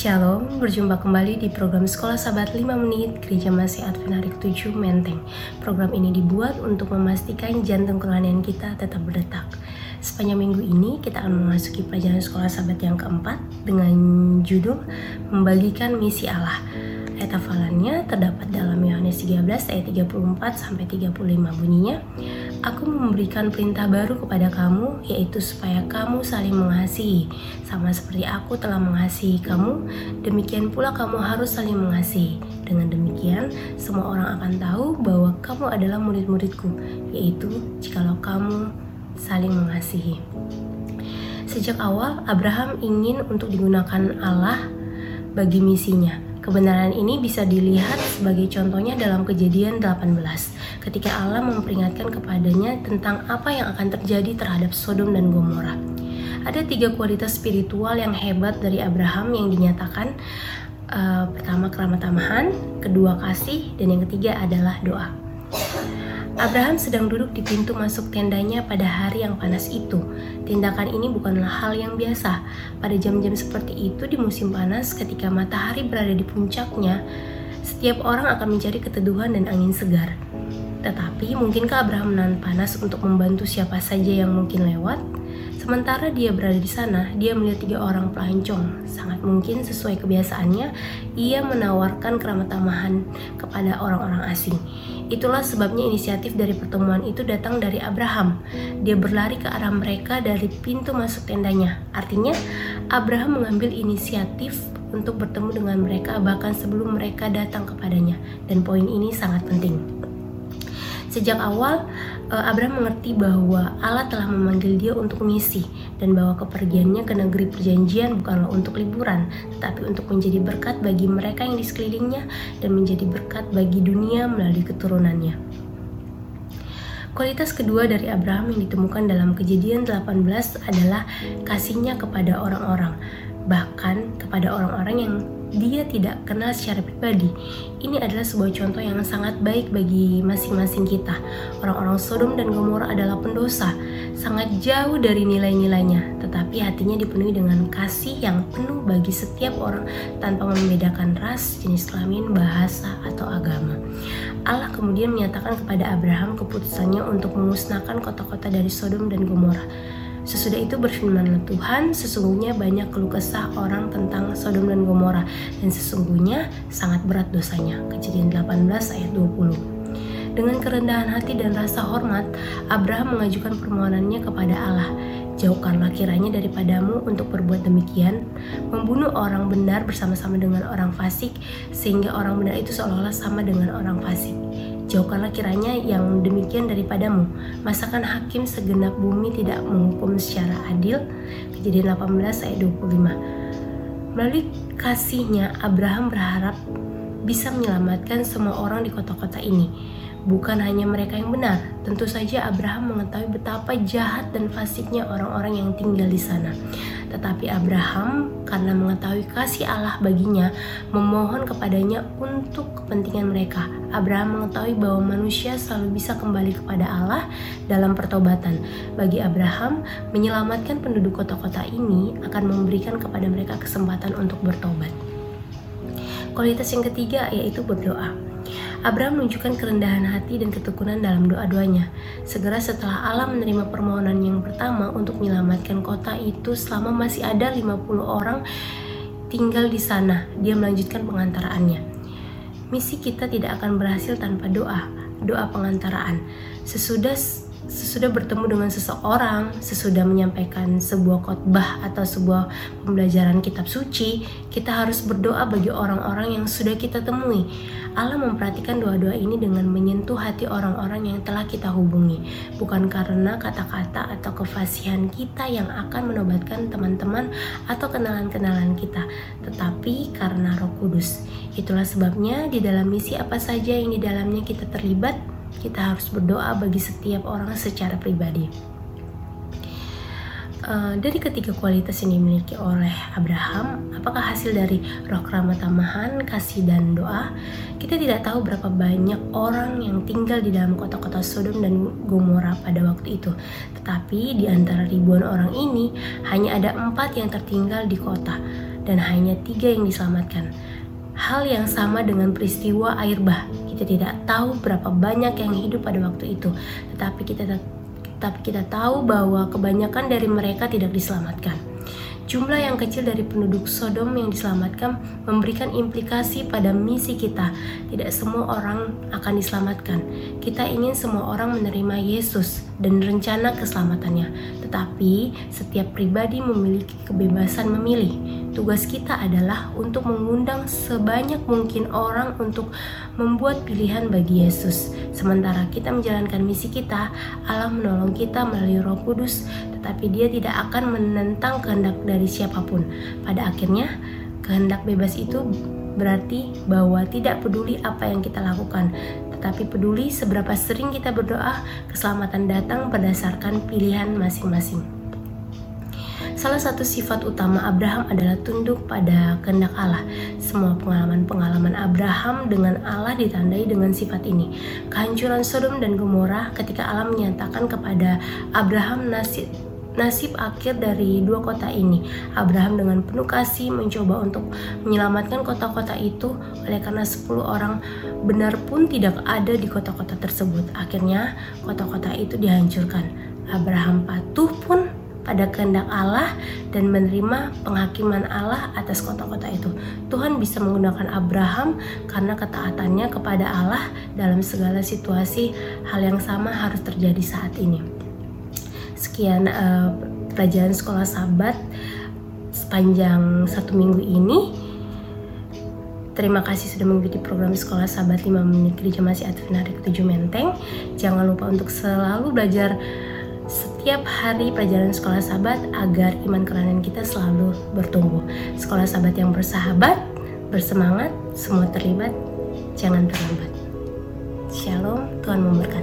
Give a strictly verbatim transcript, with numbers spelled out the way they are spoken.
Shalom, berjumpa kembali di program Sekolah Sabat lima Menit Gereja Masih Advent Hari ketujuh Menteng. Program ini dibuat untuk memastikan jantung kerohanian kita tetap berdetak. Sepanjang minggu ini kita akan memasuki pelajaran Sekolah Sabat yang keempat dengan judul Membagikan Misi Allah. Ayat hafalannya terdapat dalam Yohanes tiga belas ayat tiga puluh empat sampai tiga puluh lima, bunyinya, Aku memberikan perintah baru kepada kamu, yaitu supaya kamu saling mengasihi. Sama seperti aku telah mengasihi kamu, demikian pula kamu harus saling mengasihi. Dengan demikian, semua orang akan tahu bahwa kamu adalah murid-muridku, yaitu jikalau kamu saling mengasihi. Sejak awal, Abraham ingin untuk digunakan Allah bagi misinya. Kebenaran ini bisa dilihat sebagai contohnya dalam Kejadian delapan belas, ketika Allah memperingatkan kepadanya tentang apa yang akan terjadi terhadap Sodom dan Gomora. Ada tiga kualitas spiritual yang hebat dari Abraham yang dinyatakan. Uh, pertama, keramah tamahan, kedua, kasih, dan yang ketiga adalah doa. Abraham sedang duduk di pintu masuk tendanya pada hari yang panas itu. Tindakan ini bukanlah hal yang biasa. Pada jam-jam seperti itu di musim panas, ketika matahari berada di puncaknya, setiap orang akan mencari keteduhan dan angin segar. Tetapi, mungkinkah Abraham menahan panas untuk membantu siapa saja yang mungkin lewat? Sementara dia berada di sana, dia melihat tiga orang pelancong. Sangat mungkin sesuai kebiasaannya, ia menawarkan keramah tamahan kepada orang-orang asing. Itulah sebabnya inisiatif dari pertemuan itu datang dari Abraham. Dia berlari ke arah mereka dari pintu masuk tendanya. Artinya, Abraham mengambil inisiatif untuk bertemu dengan mereka bahkan sebelum mereka datang kepadanya. Dan poin ini sangat penting. Sejak awal, Abraham mengerti bahwa Allah telah memanggil dia untuk misi dan bahwa kepergiannya ke negeri perjanjian bukanlah untuk liburan, tetapi untuk menjadi berkat bagi mereka yang di sekelilingnya dan menjadi berkat bagi dunia melalui keturunannya. Kualitas kedua dari Abraham yang ditemukan dalam Kejadian delapan belas adalah kasihnya kepada orang-orang, bahkan kepada orang-orang yang dia tidak kenal secara pribadi. Ini adalah sebuah contoh yang sangat baik bagi masing-masing kita. Orang-orang Sodom dan Gomora adalah pendosa, sangat jauh dari nilai-nilainya, tetapi hatinya dipenuhi dengan kasih yang penuh bagi setiap orang tanpa membedakan ras, jenis kelamin, bahasa, atau agama. Allah kemudian menyatakan kepada Abraham keputusannya untuk memusnahkan kota-kota dari Sodom dan Gomora. Sesudah itu berfirmanlah Tuhan, sesungguhnya banyak keluh kesah orang tentang Sodom dan Gomora, dan sesungguhnya sangat berat dosanya. Kejadian delapan belas ayat dua puluh. Dengan kerendahan hati dan rasa hormat, Abraham mengajukan permohonannya kepada Allah. Jauhkanlah kiranya daripadamu untuk berbuat demikian, membunuh orang benar bersama-sama dengan orang fasik, sehingga orang benar itu seolah-olah sama dengan orang fasik. Jauhkanlah kiranya yang demikian daripadamu. Masakan hakim segenap bumi tidak menghukum secara adil? Kejadian delapan belas ayat dua puluh lima. Melalui kasihnya, Abraham berharap bisa menyelamatkan semua orang di kota-kota ini. Bukan hanya mereka yang benar, tentu saja Abraham mengetahui betapa jahat dan fasiknya orang-orang yang tinggal di sana. Tetapi Abraham, karena mengetahui kasih Allah baginya, memohon kepadanya untuk kepentingan mereka. Abraham mengetahui bahwa manusia selalu bisa kembali kepada Allah dalam pertobatan. Bagi Abraham, menyelamatkan penduduk kota-kota ini akan memberikan kepada mereka kesempatan untuk bertobat. Kualitas yang ketiga yaitu berdoa. Abraham menunjukkan kerendahan hati dan ketekunan dalam doa-doanya. Segera setelah Allah menerima permohonan yang pertama untuk menyelamatkan kota itu selama masih ada lima puluh orang tinggal di sana, dia melanjutkan pengantaraannya. Misi kita tidak akan berhasil tanpa doa, doa pengantaraan. Sesudah Sesudah bertemu dengan seseorang, sesudah menyampaikan sebuah khotbah atau sebuah pembelajaran kitab suci, kita harus berdoa bagi orang-orang yang sudah kita temui. Allah memperhatikan doa-doa ini dengan menyentuh hati orang-orang yang telah kita hubungi, bukan karena kata-kata atau kefasihan kita yang akan menobatkan teman-teman atau kenalan-kenalan kita, tetapi karena Roh Kudus. Itulah sebabnya di dalam misi apa saja yang di dalamnya kita terlibat, kita harus berdoa bagi setiap orang secara pribadi. Uh, dari ketiga kualitas yang dimiliki oleh Abraham, apakah hasil dari roh keramah tamahan, kasih, dan doa? Kita tidak tahu berapa banyak orang yang tinggal di dalam kota-kota Sodom dan Gomora pada waktu itu. Tetapi di antara ribuan orang ini, hanya ada empat yang tertinggal di kota. dan hanya tiga yang diselamatkan. Hal yang sama dengan peristiwa air bah. Kita tidak tahu berapa banyak yang hidup pada waktu itu, tetapi kita tetapi kita tahu bahwa kebanyakan dari mereka tidak diselamatkan. Jumlah yang kecil dari penduduk Sodom yang diselamatkan memberikan implikasi pada misi kita. Tidak semua orang akan diselamatkan. Kita ingin semua orang menerima Yesus dan rencana keselamatannya. Tetapi setiap pribadi memiliki kebebasan memilih. Tugas kita adalah untuk mengundang sebanyak mungkin orang untuk membuat pilihan bagi Yesus. Sementara kita menjalankan misi kita, Allah menolong kita melalui Roh Kudus, tetapi Dia tidak akan menentang kehendak dari siapapun. Pada akhirnya, kehendak bebas itu berarti bahwa tidak peduli apa yang kita lakukan, tetapi peduli seberapa sering kita berdoa, keselamatan datang berdasarkan pilihan masing-masing. Salah satu sifat utama Abraham adalah tunduk pada kehendak Allah. Semua pengalaman-pengalaman Abraham dengan Allah ditandai dengan sifat ini. Kehancuran Sodom dan Gomora ketika Allah menyatakan kepada Abraham nasib nasib akhir dari dua kota ini. Abraham dengan penuh kasih mencoba untuk menyelamatkan kota-kota itu, oleh karena sepuluh orang benar pun tidak ada di kota-kota tersebut. Akhirnya kota-kota itu dihancurkan. Abraham patuh pun pada kehendak Allah dan menerima penghakiman Allah atas kota-kota itu. Tuhan bisa menggunakan Abraham karena ketaatannya kepada Allah dalam segala situasi. Hal yang sama harus terjadi saat ini. Sekian uh, pelajaran sekolah Sabat sepanjang satu minggu ini. Terima kasih sudah mengikuti program Sekolah Sabat lima menit Gereja Masih Advent Hari ketujuh Menteng. Jangan lupa untuk selalu belajar setiap hari pelajaran Sekolah Sabat agar iman kerohanian kita selalu bertumbuh. Sekolah Sabat yang bersahabat, bersemangat, semua terlibat, jangan terlambat. Shalom, Tuhan memberkati.